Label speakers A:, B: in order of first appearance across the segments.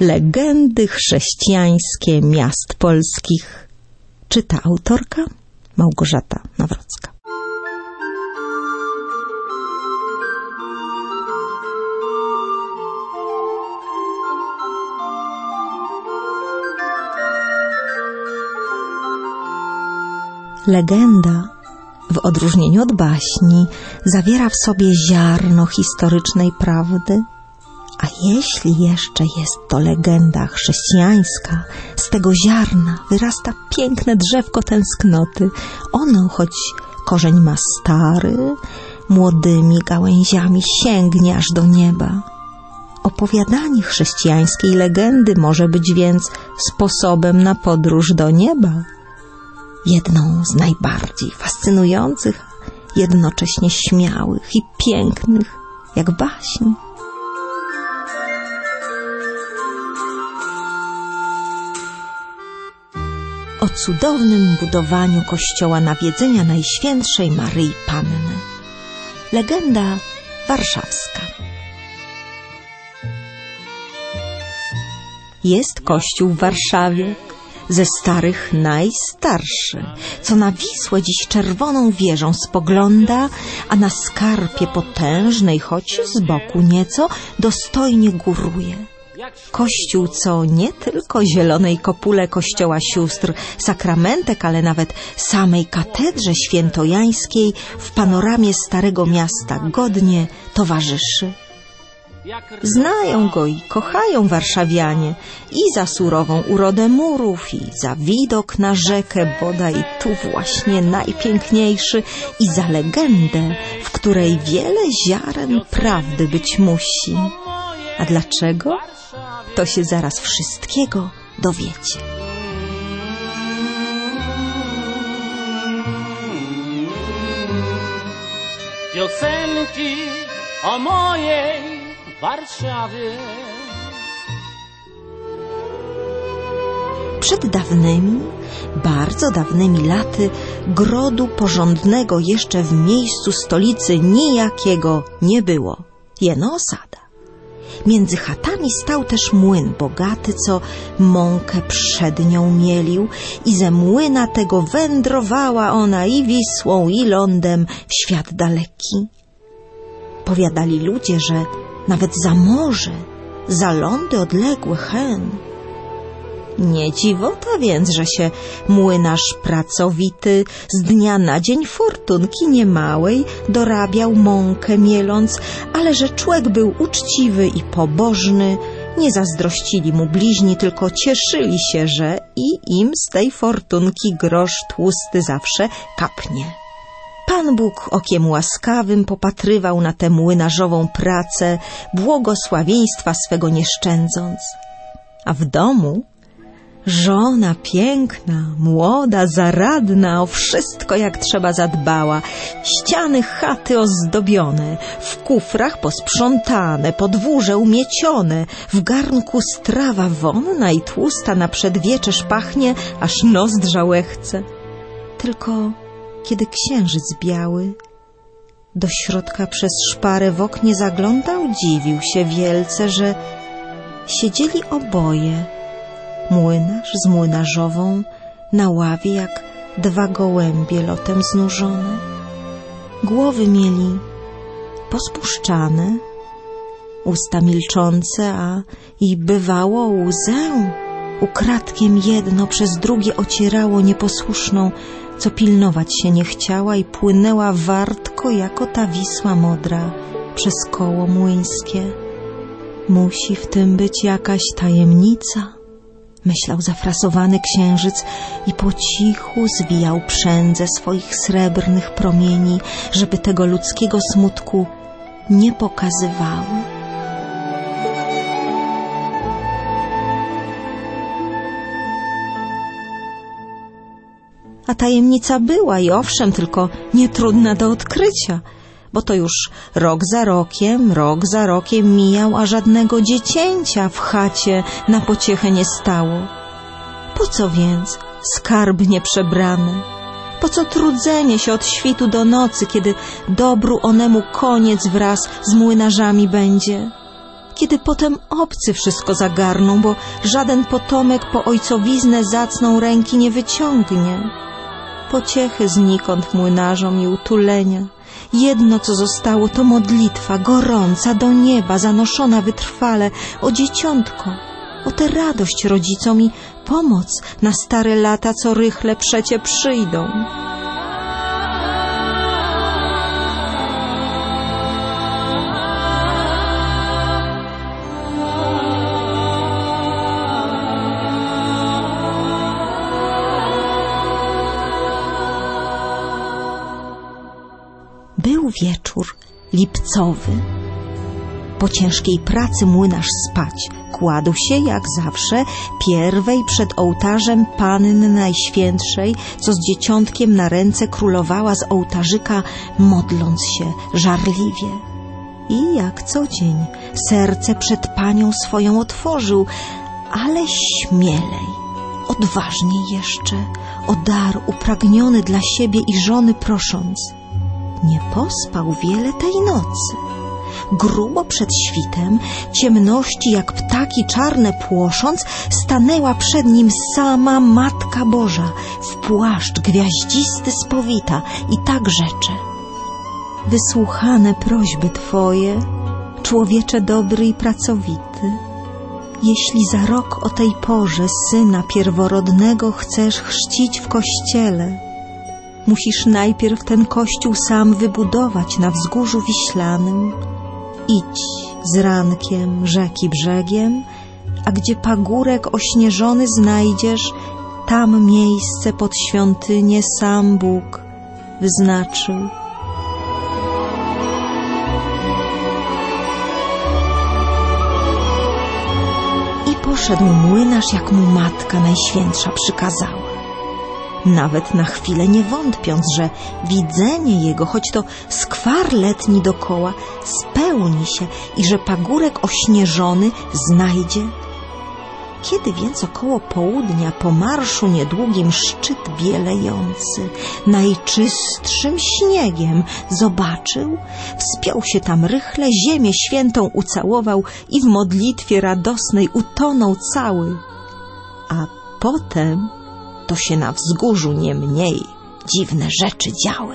A: Legendy chrześcijańskie miast polskich. Czyta autorka Małgorzata Nawrocka. Legenda, w odróżnieniu od baśni, zawiera w sobie ziarno historycznej prawdy. A jeśli jeszcze jest to legenda chrześcijańska, z tego ziarna wyrasta piękne drzewko tęsknoty. Ono, choć korzeń ma stary, młodymi gałęziami sięgnie aż do nieba. Opowiadanie chrześcijańskiej legendy może być więc sposobem na podróż do nieba. Jedną z najbardziej fascynujących, jednocześnie śmiałych i pięknych, jak baśń. O cudownym budowaniu kościoła Nawiedzenia Najświętszej Maryi Panny. Legenda warszawska. Jest kościół w Warszawie, ze starych najstarszy, co na Wisłę dziś czerwoną wieżą spogląda, a na skarpie potężnej, choć z boku nieco, dostojnie góruje. Kościół, co nie tylko zielonej kopule kościoła sióstr sakramentek, ale nawet samej katedrze świętojańskiej w panoramie Starego Miasta godnie towarzyszy. Znają go i kochają warszawianie i za surową urodę murów, i za widok na rzekę, bodaj tu właśnie najpiękniejszy, i za legendę, w której wiele ziaren prawdy być musi. A dlaczego? To się zaraz wszystkiego dowiecie.
B: Piosenki o mojej Warszawie.
A: Przed dawnymi, bardzo dawnymi laty grodu porządnego jeszcze w miejscu stolicy nijakiego nie było, jeno osada. Między chatami stał też młyn bogaty, co mąkę przednią mielił, i ze młyna tego wędrowała ona i Wisłą, i lądem w świat daleki. Powiadali ludzie, że nawet za morze, za lądy odległe hen. Nie dziwota więc, że się młynarz pracowity z dnia na dzień fortunki niemałej dorabiał mąkę mieląc, ale że człowiek był uczciwy i pobożny, nie zazdrościli mu bliźni, tylko cieszyli się, że i im z tej fortunki grosz tłusty zawsze kapnie. Pan Bóg okiem łaskawym popatrywał na tę młynarzową pracę, błogosławieństwa swego nie szczędząc. A w domu żona piękna, młoda, zaradna, o wszystko jak trzeba zadbała. Ściany chaty ozdobione, w kufrach posprzątane, podwórze umiecione, w garnku strawa wonna i tłusta na przedwieczerz pachnie, aż nozdrza łechce. Tylko kiedy księżyc biały do środka przez szparę w oknie zaglądał, dziwił się wielce, że siedzieli oboje, młynarz z młynarzową, na ławie jak dwa gołębie lotem znużone. Głowy mieli pospuszczane, usta milczące, a i bywało łzę ukradkiem jedno przez drugie ocierało nieposłuszną, co pilnować się nie chciała i płynęła wartko jako ta Wisła modra przez koło młyńskie. Musi w tym być jakaś tajemnica, myślał zafrasowany księżyc i po cichu zwijał przędzę swoich srebrnych promieni, żeby tego ludzkiego smutku nie pokazywały. A tajemnica była i owszem, tylko nietrudna do odkrycia, bo to już rok za rokiem mijał, a żadnego dziecięcia w chacie na pociechę nie stało. Po co więc skarb nieprzebrany? Po co trudzenie się od świtu do nocy, kiedy dobru onemu koniec wraz z młynarzami będzie? kiedy potem obcy wszystko zagarną, bo żaden potomek po ojcowiznę zacną ręki nie wyciągnie. Pociechy znikąd młynarzom i utulenia. Jedno, co zostało, to modlitwa gorąca do nieba, zanoszona wytrwale o dzieciątko, o tę radość rodzicom i pomoc na stare lata, co rychle przecie przyjdą. Był wieczór lipcowy. Po ciężkiej pracy młynarz spać kładł się, jak zawsze, pierwej przed ołtarzem Panny Najświętszej, co z dzieciątkiem na ręce królowała z ołtarzyka, modląc się żarliwie. I jak co dzień serce przed Panią swoją otworzył, ale śmielej, odważniej jeszcze, o dar upragniony dla siebie i żony prosząc. Nie pospał wiele tej nocy. Grubo przed świtem, ciemności jak ptaki czarne płosząc, stanęła przed nim sama Matka Boża, w płaszcz gwiaździsty spowita i tak rzecze. Wysłuchane prośby Twoje, człowiecze dobry i pracowity. Jeśli za rok o tej porze Syna pierworodnego chcesz chrzcić w kościele, musisz najpierw ten kościół sam wybudować na wzgórzu wiślanym. Idź z rankiem rzeki brzegiem, a gdzie pagórek ośnieżony znajdziesz, tam miejsce pod świątynię sam Bóg wyznaczył. I poszedł młynarz, jak mu Matka Najświętsza przykazała. Nawet na chwilę nie wątpiąc, że widzenie jego, choć to skwar letni dokoła, spełni się i że pagórek ośnieżony znajdzie. Kiedy więc około południa po marszu niedługim szczyt bielejący, najczystszym śniegiem zobaczył, wspiął się tam rychle, ziemię świętą ucałował i w modlitwie radosnej utonął cały. A potem to się na wzgórzu nie mniej dziwne rzeczy działy.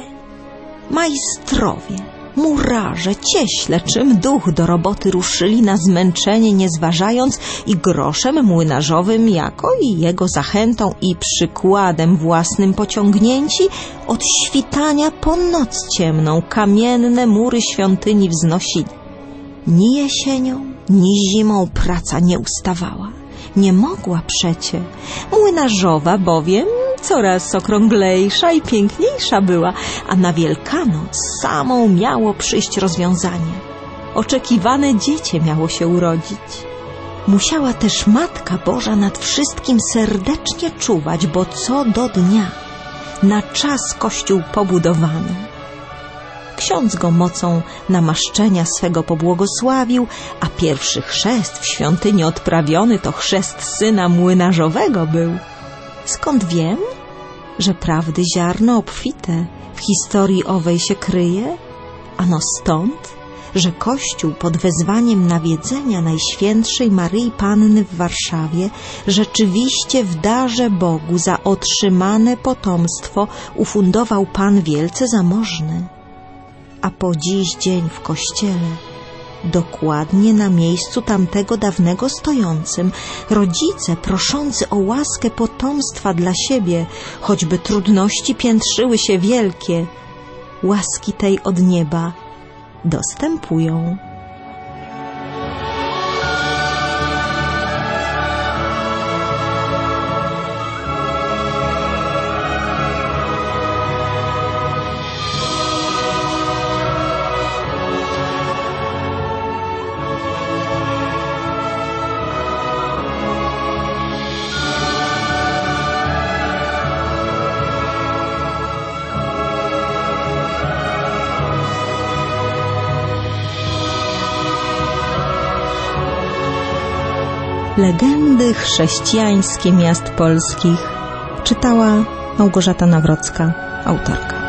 A: Majstrowie, murarze, cieśle, czym duch do roboty ruszyli, na zmęczenie nie zważając i groszem młynarzowym jako i jego zachętą i przykładem własnym pociągnięci, od świtania po noc ciemną kamienne mury świątyni wznosili. Ni jesienią, ni zimą praca nie ustawała. Nie mogła przecie. Młynarzowa bowiem coraz okrąglejsza i piękniejsza była, a na Wielkanoc samą miało przyjść rozwiązanie. Oczekiwane dziecię miało się urodzić. Musiała też Matka Boża nad wszystkim serdecznie czuwać, bo co do dnia na czas kościół pobudowany. Ksiądz go mocą namaszczenia swego pobłogosławił, a pierwszy chrzest w świątyni odprawiony to chrzest syna młynarzowego był. Skąd wiem, że prawdy ziarno obfite w historii owej się kryje? Ano stąd, że Kościół pod wezwaniem nawiedzenia Najświętszej Maryi Panny w Warszawie rzeczywiście w darze Bogu za otrzymane potomstwo ufundował Pan wielce zamożny. A po dziś dzień w kościele, dokładnie na miejscu tamtego dawnego stojącym, rodzice proszący o łaskę potomstwa dla siebie, choćby trudności piętrzyły się wielkie, łaski tej od nieba dostępują. Legendy chrześcijańskie miast polskich czytała Małgorzata Nawrocka, autorka.